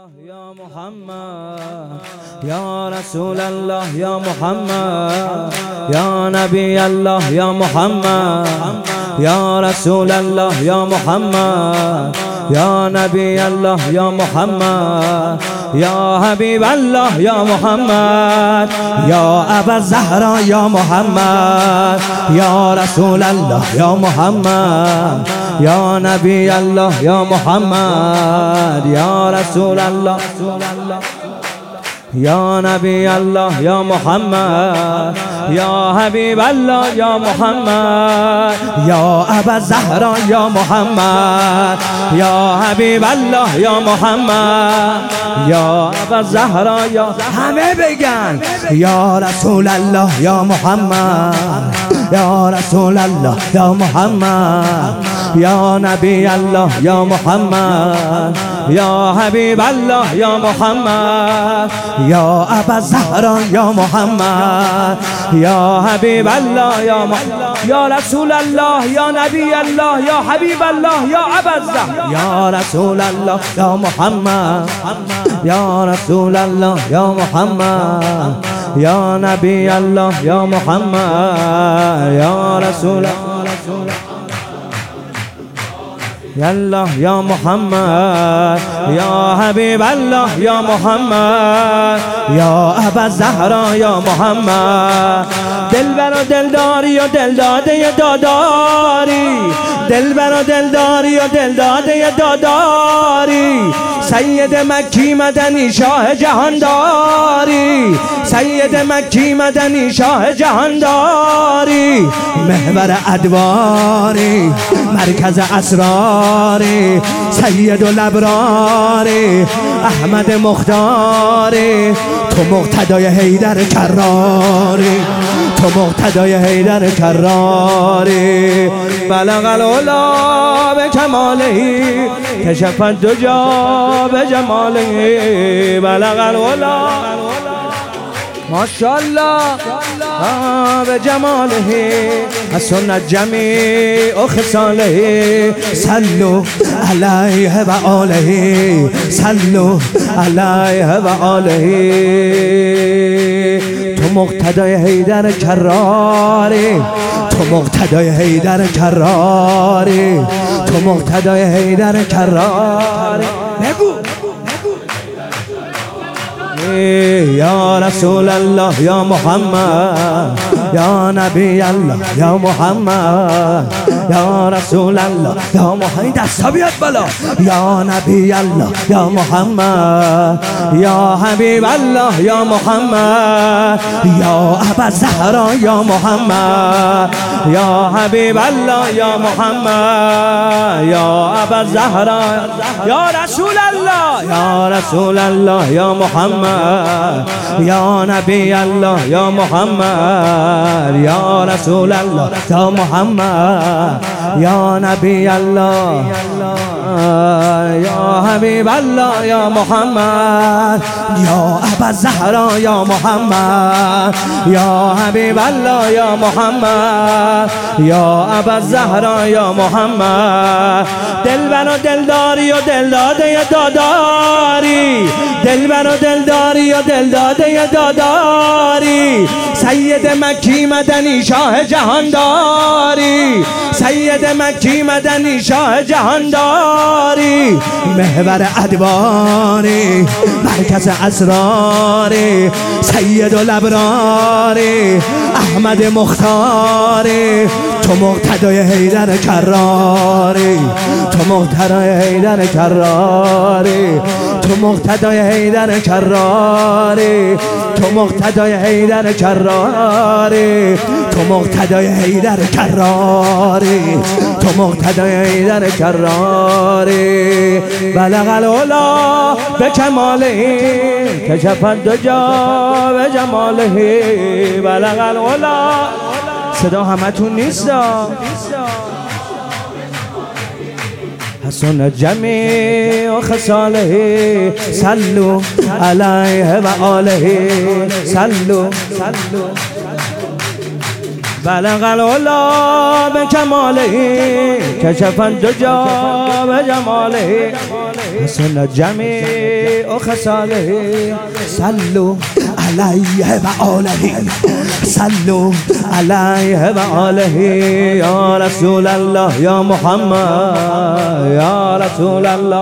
يا محمد يا رسول الله يا محمد يا نبي الله يا محمد يا رسول الله يا محمد يا نبي الله يا محمد يا حبيب الله يا محمد يا أبا الزهراء يا محمد يا رسول الله يا محمد يا نبي الله يا محمد يا رسول الله يا نبي الله يا محمد يا حبيب الله يا محمد يا أبا الزهراء يا محمد يا حبيب الله يا محمد يا أبا الزهراء يا همه بگن يا رسول الله يا محمد يا رسول الله يا محمد يا نبي الله يا محمد يا حبيب الله يا محمد يا أبا الزهراء يا محمد يا حبيب الله يا محمد يا رسول الله يا نبي الله يا حبيب الله يا أبا الزهراء يا رسول الله يا محمد يا رسول الله يا محمد يا نبي الله يا محمد يا رسول الله يا الله يا محمد يا حبيب الله يا محمد يا أبا الزهراء يا محمد دلبر و دلداری و دلداده داداری دلبر و دلداری و دلداده داداری سید مکی مدنی شاه جهانداری سید مکی مدنی شاه جهانداری محور ادواری مرکز اسراری سید الابراری احمد مختاری تو مقتدای حیدر کراری تو مقتدای حیدر کراری بلغ العلا به کماله کشف الدجا به جماله بلغ العلا ماشاءالله به جماله حسن جمیع خصاله صلوا علیه و آله صلوا علیه و آله تو مقتدای حیدر کراری تو مقتدای حیدر کراری تو مقتدای حیدر کراری بگو يا رسول الله يا محمد يا نبي الله يا محمد يا رسول الله يا محمد دست بیاد بالا يا نبي الله يا محمد يا حبيب الله يا محمد يا أبا الزهراء يا محمد يا حبيب الله يا محمد يا أبا الزهراء يا رسول الله يا رسول الله يا محمد يا نبي الله يا محمد يا رسول الله يا محمد يا نبي الله يا حبيب الله يا محمد يا أبا الزهراء يا محمد يا حبيب الله يا محمد يا أبا الزهراء يا محمد دلبر و دلداری و دلداده داداری دلبر و دلداری و دلداده داداری سید مکی مدنی شاه جهانداری سید مکی مدنی شاه جهانداری محور ادواری مرکز اسراری سید الابراری احمد مختاری تو مقتدای حیدر کراری تو مقتدای حیدر کراری تو مقتدای حیدر کراری تو مقتدای حیدر کراری تو مقتدای حیدر کراری تو مقتدای حیدر کراری بلغ العلا به کماله کشف الدجا به جماله بلغ العلا صدا همتون نیست حسن جمیع خصاله صلوا علیه و آله صلوا بلغ العلا بکماله کشف الدجا بجماله حسن جمیع وخصاله صلوا عليه وآله صلوا عليه وآله يا رسول الله يا محمد يا رسول الله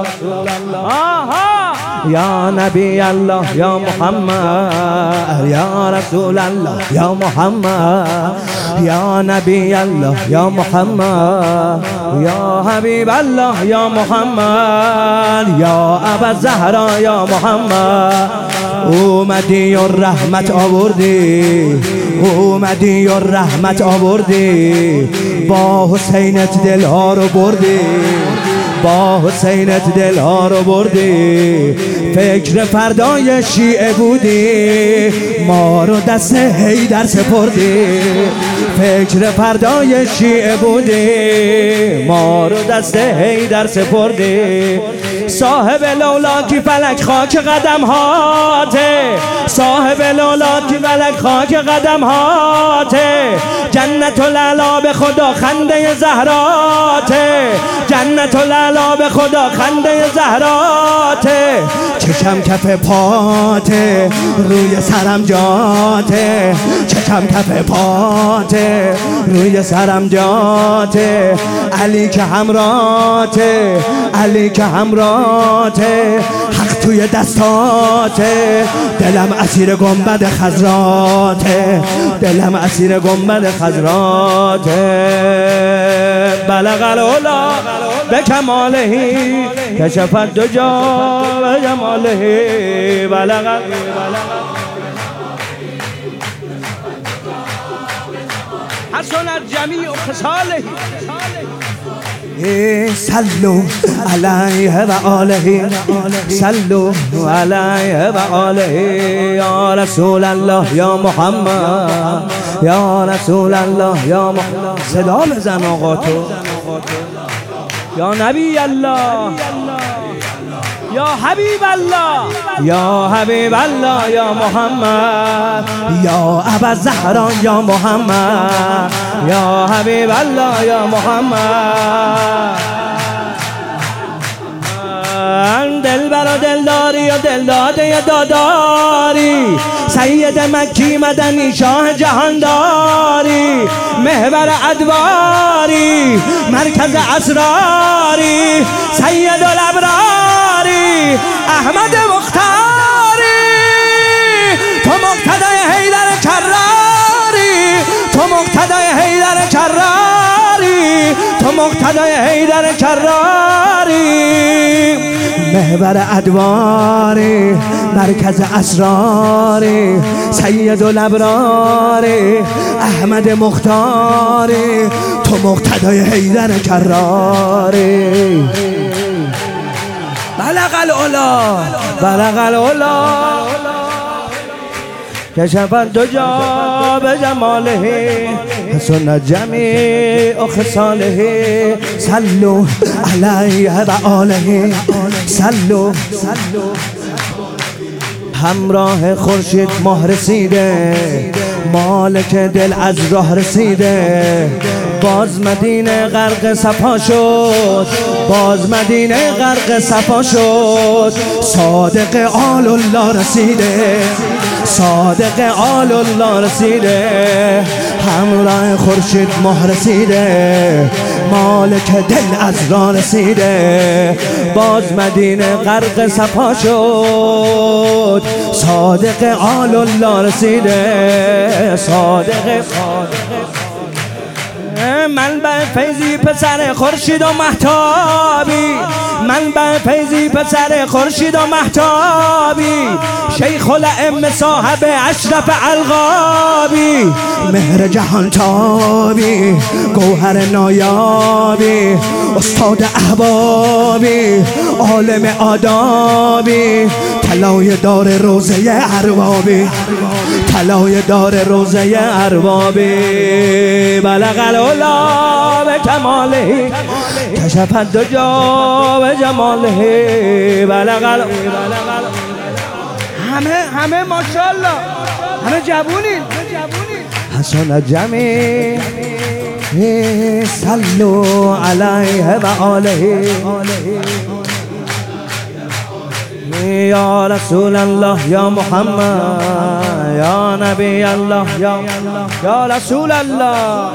يا نبي الله يا محمد يا رسول الله يا محمد يا نبي الله يا محمد يا حبيب الله يا محمد يا ابا الزهرا يا محمد اومدی و رحمت آوردی اومدی و رحمت آوردی با حسینت دلها رو بردی با حسینت دلها رو بردی فکر فردای شیعه بودی ما رو دست حیدر سپردی فکر فردای شیعه بودی ما رو دست حیدر سپردی صاحب لولاکی فلک خاک قدم هاته صاحب لولاکی فلک خاک قدم هاته جنت العلا به خدا خنده زهراته جنت العلا به خدا خنده زهراته چشم کف پاته روی سرم جاته چشم کف پاته روی سرم جاته علی که همراته علی که همراته حق توی دستاته دلم اسیر گنبد خضراته دلم اسیر گنبد خضراته بلغ العلا به کماله کشف الدجا به جماله بلغ حسنت جمیع خصاله صلوا عليه وآله صلوا عليه وآله يا رسول الله يا محمد يا رسول الله يا محمد صدا بزن آقا تو یا نبی الله یا حبیب الله یا حبیب الله یا محمد یا ابا زهرا یا محمد یا حبیب الله یا محمد دلبر و دلداری و دلداده داداری سید مکی مدنی شاه جهانداری محور ادواری مرکز اسراری سید الابراری احمد مختاری تو مقتدای حیدر کراری تو مقتدای حیدر کراری تو مقتدای حیدر کراری محور ادواری مرکز اسراری سید الابراری احمد مختاری تو مقتدای حیدر کراری بلغ العلا بلغ العلا کشف الدجا به جماله حسن جمیع خصاله صلوا علیه و آله صلوا همراه خورشید ماه رسیده مالک دل از راه رسیده باز مدینه غرق صفا شد باز مدینه غرق صفا شد صادق آل الله رسیده صادق آل الله رسیده همراه خورشید ماه رسیده مالک دل از راه رسیده باز مدینه غرق صفا شد صادق آل الله رسیده صادق منبع فیضی پسر خورشید و مهتابی منبع فیضی پسر خورشید و مهتابی شیخ الائمه صاحب اشرف القابی مهر جهان تابی گوهر نایابی استاد احبابی عالم آدابی طلای دار روزه اربابی طلای دار روزه اربابی بلغ العلا به کماله کشف الدجا به جماله بلغ همه ماشاءالله همه جوونین حسن جمیع صلوا علیه و آله یا رسول الله یا محمد یا نبی الله یا رسول الله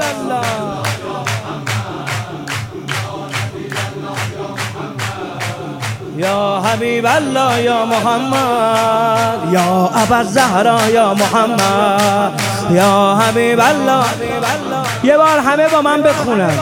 یا حبیب الله یا محمد یا ابا زهرا یا محمد یا حبیب الله. یه بار همه با من بخونن.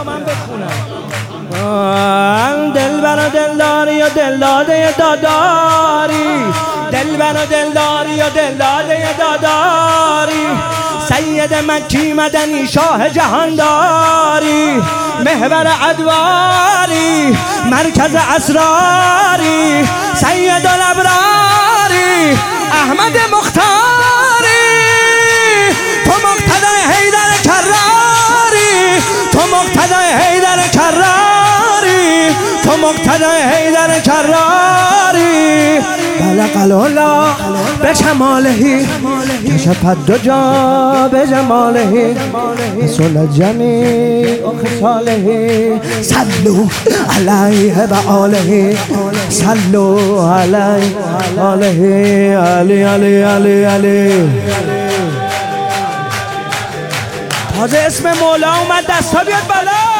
دلبر و دلداری و دلداده داداری، دلبر و دلداری و دلداده داداری، سید مکی مدنی شاه جهانداری، محور ادواری، مرکز اسراری، سید الابراری، احمد مختاری، تو مقتدای حیدر کراری، تو مقتدای حیدر کراری، تو مقتدای حیدر کراری. بلغ العلا بکماله کشف الدجی بجماله رسول جمیع خصاله صلوا علیه و آله صلوا علیه و آله. علی علی علی علی. تازه اسم مولا اومد، دستا بیاد بالا.